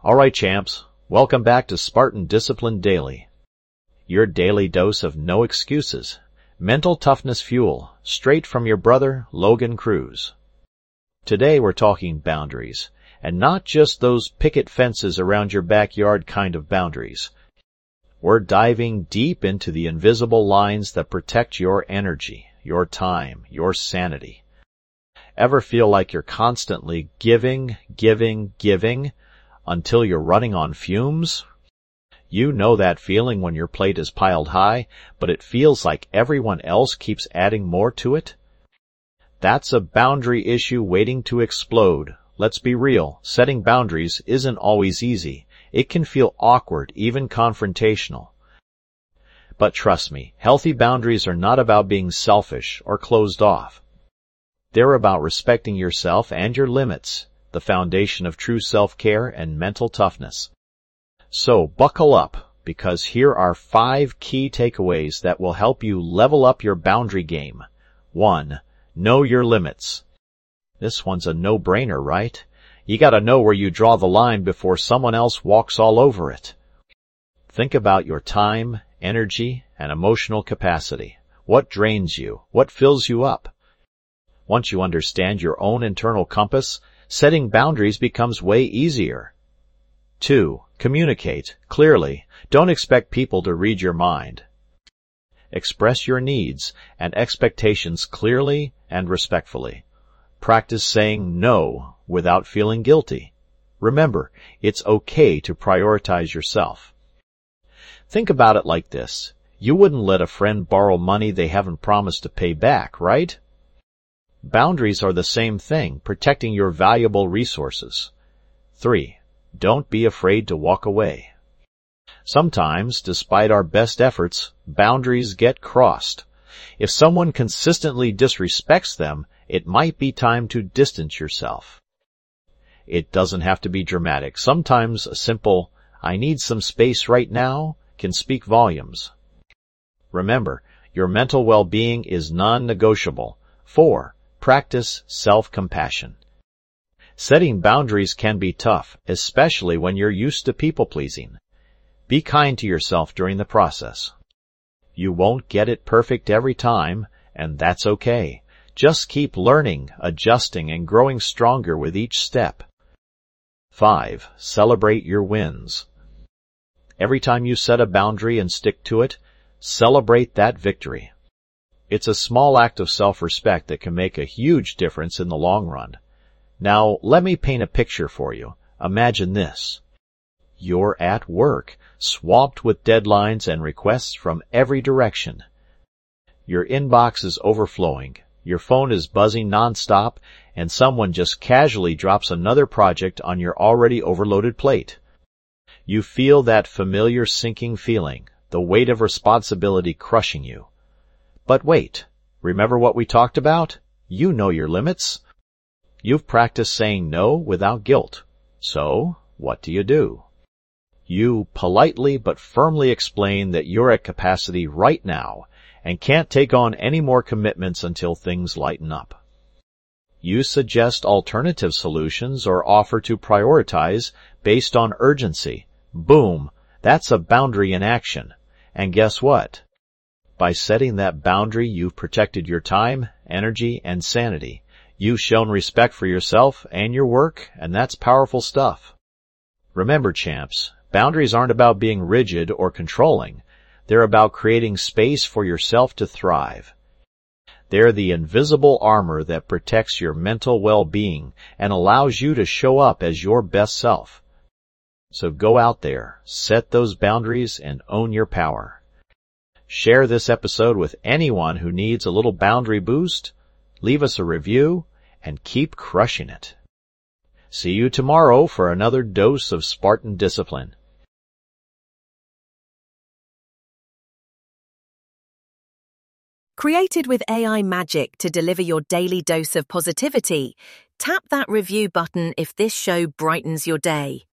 All right, champs, welcome back to Spartan Discipline Daily. Your daily dose of no excuses, mental toughness fuel, straight from your brother, Logan Cruz. Today we're talking boundaries, and not just those picket fences around your backyard kind of boundaries. We're diving deep into the invisible lines that protect your energy, your time, your sanity. Ever feel like you're constantly giving, until you're running on fumes? You know that feeling when your plate is piled high, but it feels like everyone else keeps adding more to it? That's a boundary issue waiting to explode. Let's be real, setting boundaries isn't always easy. It can feel awkward, even confrontational. But trust me, healthy boundaries are not about being selfish or closed off. They're about respecting yourself and your limits, the foundation of true self-care and mental toughness. So buckle up, because here are 5 key takeaways that will help you level up your boundary game. 1. Know your limits. This one's a no-brainer, right? You gotta know where you draw the line before someone else walks all over it. Think about your time, energy, and emotional capacity. What drains you? What fills you up? Once you understand your own internal compass, setting boundaries becomes way easier. 2. Communicate clearly. Don't expect people to read your mind. Express your needs and expectations clearly and respectfully. Practice saying no without feeling guilty. Remember, it's okay to prioritize yourself. Think about it like this. You wouldn't let a friend borrow money they haven't promised to pay back, right? Boundaries are the same thing, protecting your valuable resources. 3. Don't be afraid to walk away. Sometimes, despite our best efforts, boundaries get crossed. If someone consistently disrespects them, it might be time to distance yourself. It doesn't have to be dramatic. Sometimes a simple, "I need some space right now," can speak volumes. Remember, your mental well-being is non-negotiable. 4. Practice self-compassion. Setting boundaries can be tough, especially when you're used to people-pleasing. Be kind to yourself during the process. You won't get it perfect every time, and that's okay. Just keep learning, adjusting, and growing stronger with each step. 5. Celebrate your wins. Every time you set a boundary and stick to it, celebrate that victory. It's a small act of self-respect that can make a huge difference in the long run. Now, let me paint a picture for you. Imagine this. You're at work, swamped with deadlines and requests from every direction. Your inbox is overflowing, your phone is buzzing nonstop, and someone just casually drops another project on your already overloaded plate. You feel that familiar sinking feeling, the weight of responsibility crushing you. But wait, remember what we talked about? You know your limits. You've practiced saying no without guilt. So, what do? You politely but firmly explain that you're at capacity right now and can't take on any more commitments until things lighten up. You suggest alternative solutions or offer to prioritize based on urgency. Boom, that's a boundary in action. And guess what? By setting that boundary, you've protected your time, energy, and sanity. You've shown respect for yourself and your work, and that's powerful stuff. Remember, champs, boundaries aren't about being rigid or controlling. They're about creating space for yourself to thrive. They're the invisible armor that protects your mental well-being and allows you to show up as your best self. So go out there, set those boundaries, and own your power. Share this episode with anyone who needs a little boundary boost. Leave us a review, and keep crushing it. See you tomorrow for another dose of Spartan discipline. Created with AI magic to deliver your daily dose of positivity, tap that review button if this show brightens your day.